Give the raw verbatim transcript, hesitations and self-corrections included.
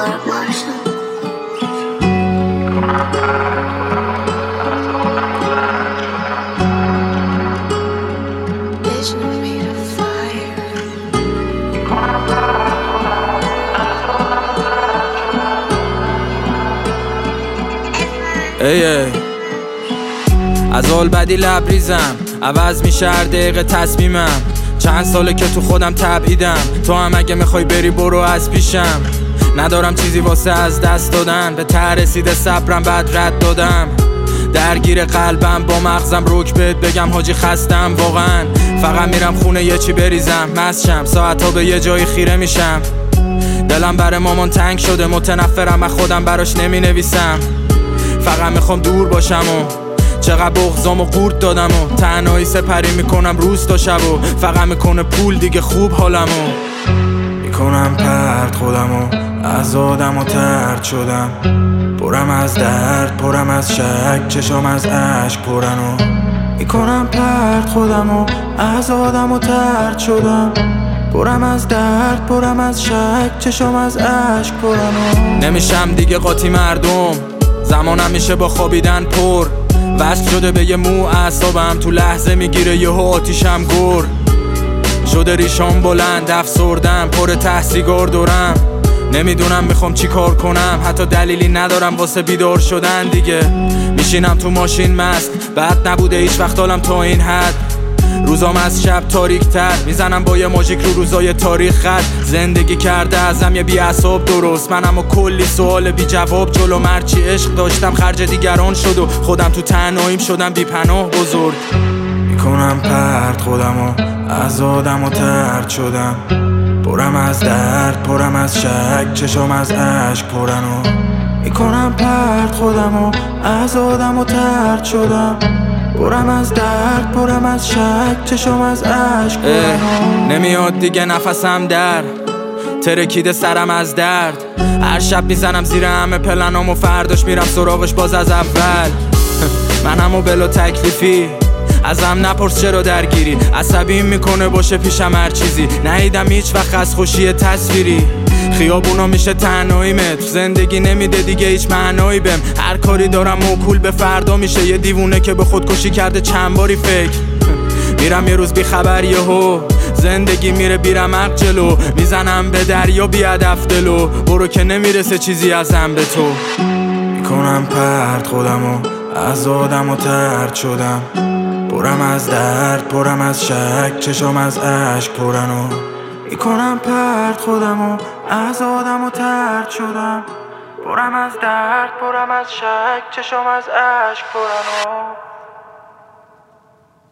ای ای از اول بدی لبریزم، عوض میشه هر دقیقه تصمیمم. چند ساله که تو خودم تبعیدم، تو هم اگه میخوای بری برو از پیشم. ندارم چیزی واسه از دست دادن، به ته رسیده صبرم بعد رد دادم. درگیر قلبم با مغزم روک بهت بگم حاجی خستم واقعا. فقط میرم خونه یه چی بریزم، مستشم ساعتا به یه جایی خیره میشم. دلم بر مامان تنگ شده، متنفرم از خودم براش نمی نویسم. فقط میخوام دور باشم و چقدر بغضام و قورت دادم و تنهایی سپری میکنم روز تا شب و فقط میکنه پول دیگه خوب حالمو. میکنم پرد خودمو از آدم و ترد شدم، پرم از درد پرم از شک، چشام از عشق پرنو. میکنم پرد خودمو از آدم و ترد شدم، پرم از درد پرم از شک، چشام از عشق پرنو. نمیشم دیگه قاطی مردم، زمانم میشه با خوابیدن پر. وصل شده به یه مو اعصابم، تو لحظه میگیره یهو آتیشم گر. شده ریشام بلند افسردم، پر ته سیگار دورم. نمیدونم میخوام چی کار کنم، حتی دلیلی ندارم واسه بیدار شدن دیگه. میشینم تو ماشین مست، بعد نبوده هیچ وقت حالم تا این حد. روزام از شب تاریک تر، میزنم با یه ماژیک رو روزای تاریخ خط. زندگی کرده ازم یه بی اعصاب درست، منم و کلی سوال بی جواب جلو. مرچی عشق داشتم خرج دیگران شد و خودم تو تنهاییم شدم بی پناه بزرگ. میکنم پرد خودمو از آدم و ترد شدم، پرم از درد پرم از شک، چشام از عشق پرنو. میکنم پرد خودمو از آدم و ترد شدم، پرم از درد پرم از شک، چشام از عشق پرنو. نمیاد دیگه نفسم در ترکیده سرم از درد. هر شب میزنم زیر همه پلنام و فرداش میرم سراغش باز از اول. منم و بلا تکلیفی، ازم نپرس چرا درگیری. عصبیم میکنه باشه پیشم هر چیزی، ندیدم هیچ وقت از خوشی تصویری. خیابونا میشه تنهاییمه، تو زندگی نمیده دیگه هیچ معنایی بهم. هر کاری دارم موکول به فردا میشه، یه دیوونه که به خودکشی کرده چند باری فکر. میرم یه روز بی خبر یهو، زندگی میره بیرمق جلو. میزنم به دریا بی هدف دلو، برو که نمیرسه چیزی ازم به تو. میکنم پرد خودمو از آدم و ترد شدم، پرم از درد پرم از شک، چشام از عشق پرنو. میکنم پرد خودمو از آدم و ترد شدم، پرم از درد پرم از شک، چشام از عشق پرنو.